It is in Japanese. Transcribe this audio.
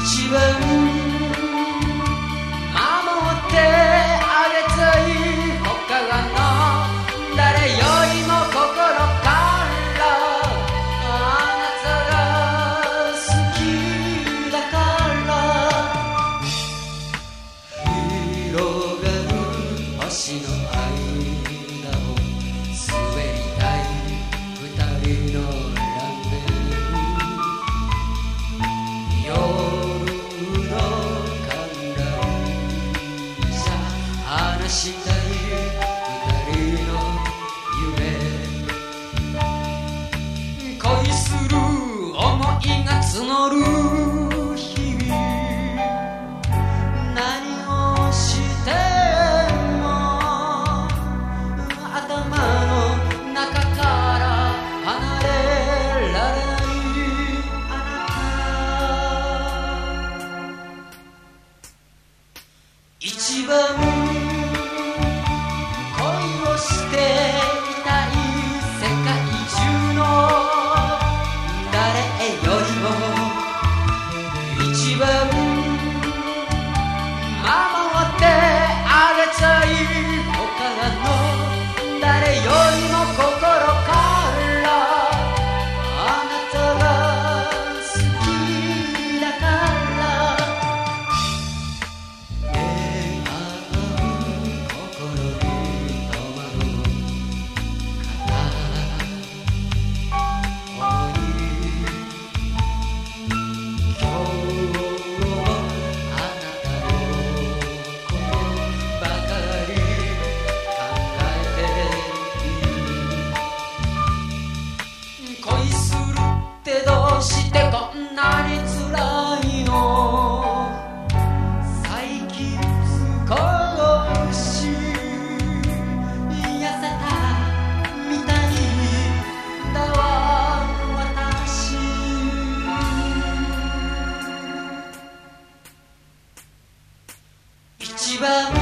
一番守ってあげたい他の誰よりも心からあなたが好きだから広がる星の間を滑りたい二人のランデブー夜の観覧車話したい二人の夢恋する想いが募る日々何をしても頭の中から離れられないあなた一番恋をしていたい世界中の誰よりも一番守ってあげたい他の誰よりも心からあなたが好きだから出会う心に戸惑う思い今日あなたのことばかり考えている恋するってどうしてこんなに辛いの最近少し痩せたみたいだわ私一番